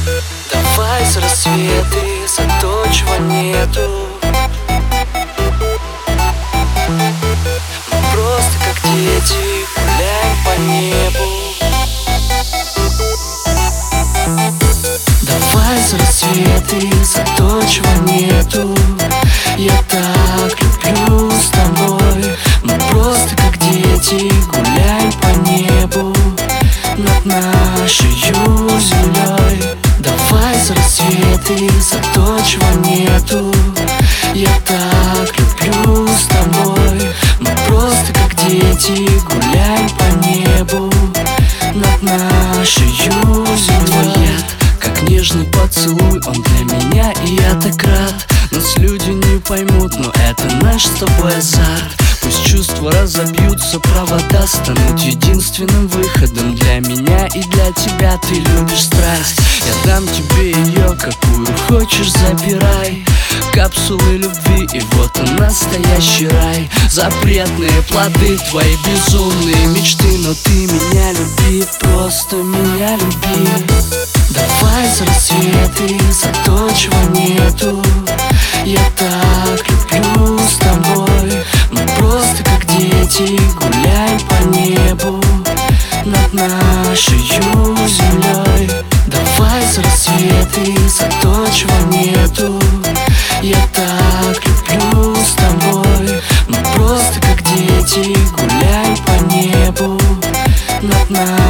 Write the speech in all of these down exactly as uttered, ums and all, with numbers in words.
Давай за рассветы, за то, чего нету. Мы просто как дети гуляем по небу. Давай за рассветы, за то, чего нету. Я так люблю с тобой. Мы просто как дети гуляем по небу над нашею землей. Давай за рассветы, за то, чего нету. Я так люблю с тобой. Мы просто как дети гуляем по небу над нашею землей. Как нежный поцелуй, он для меня, и я так рад. Нас люди не поймут, но это наш с тобой азарт. Пусть чувства разобьются, провода станут единственным выходом. Для меня и для тебя ты любишь страсть. Я дам тебе ее, какую хочешь, забирай. Капсулы любви, и вот он, настоящий рай. Запретные плоды, твои безумные мечты. Но ты меня люби, просто меня люби. Давай за рассветы, за то, чего нету. Я так люблю с тобой. Мы просто как дети гуляем по небу над нашею землей. Давай за рассветы, за то, чего нету. Я так люблю с тобой. Мы просто как дети гуляем по небу над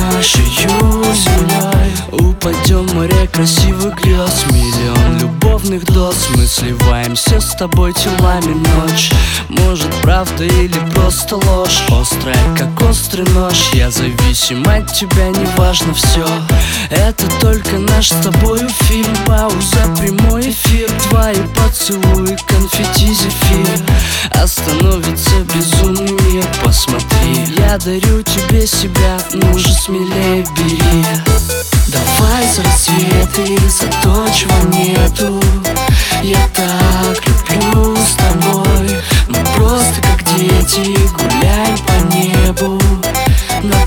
нашею землей. Упадем в море красивых грез, миллион любовных доз. Мы сливаемся с тобой телами ночь. Может, правда или просто ложь, острая, как острый нож. Я зависим от тебя, неважно все. Это только наш с тобою фильм. Пауза, прямой эфир. Твои поцелуи, конфетти, зефир. Остановится безумный мир, посмотри. Я дарю тебе себя, ну же смелее бери. Давай за рассветы, за то, чего нету. Я так люблю с тобой. Мы просто как дети гуляем по небу над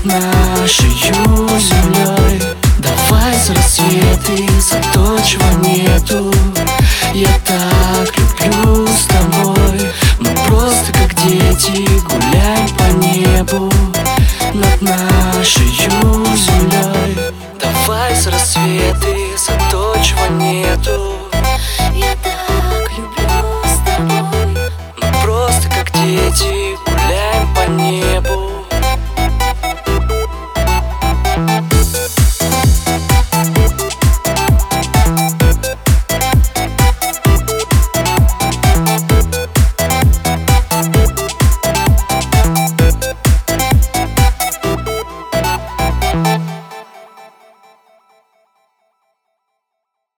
нашею землей. Давай за рассветы, за то, чего нету. Я так люблю с тобой. Мы просто как дети гуляем по небу над нашею землей. Давай за рассветы, за то, чего нету. Я так люблю с тобой. Мы просто как дети гуляем по небу. Thank you.